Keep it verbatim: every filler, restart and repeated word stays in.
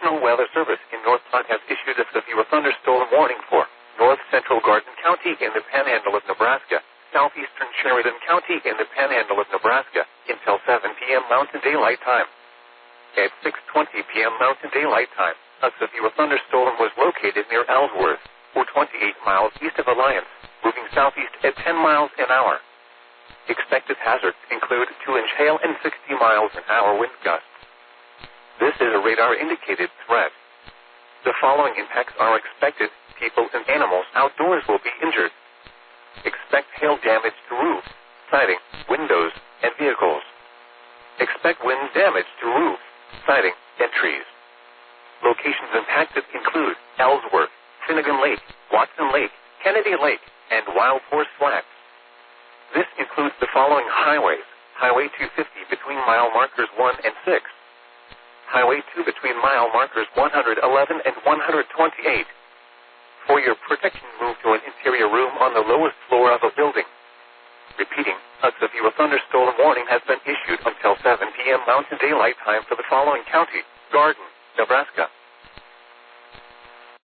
National Weather Service in North Platte has issued a severe thunderstorm warning for north central Garden County in the Panhandle of Nebraska, southeastern Sheridan County in the Panhandle of Nebraska until seven p.m. Mountain Daylight Time. At six twenty p.m. Mountain Daylight Time, a severe thunderstorm was located near Ellsworth, or twenty-eight miles east of Alliance, moving southeast at ten miles an hour. Expected hazards include two-inch hail and sixty miles an hour wind gusts. This is a radar-indicated threat. The following impacts are expected. People and animals outdoors will be injured. Expect hail damage to roofs, siding, windows, and vehicles. Expect wind damage to roofs, siding, and trees. Locations impacted include Ellsworth, Finnegan Lake, Watson Lake, Kennedy Lake, and Wild Horse Flats. This includes the following highways: Highway two fifty between mile markers one and six, Highway two between mile markers one eleven and one twenty-eight. For your protection, move to an interior room on the lowest floor of a building. Repeating, a severe thunderstorm warning has been issued until seven p.m. Mountain Daylight Time for the following county: Garden, Nebraska,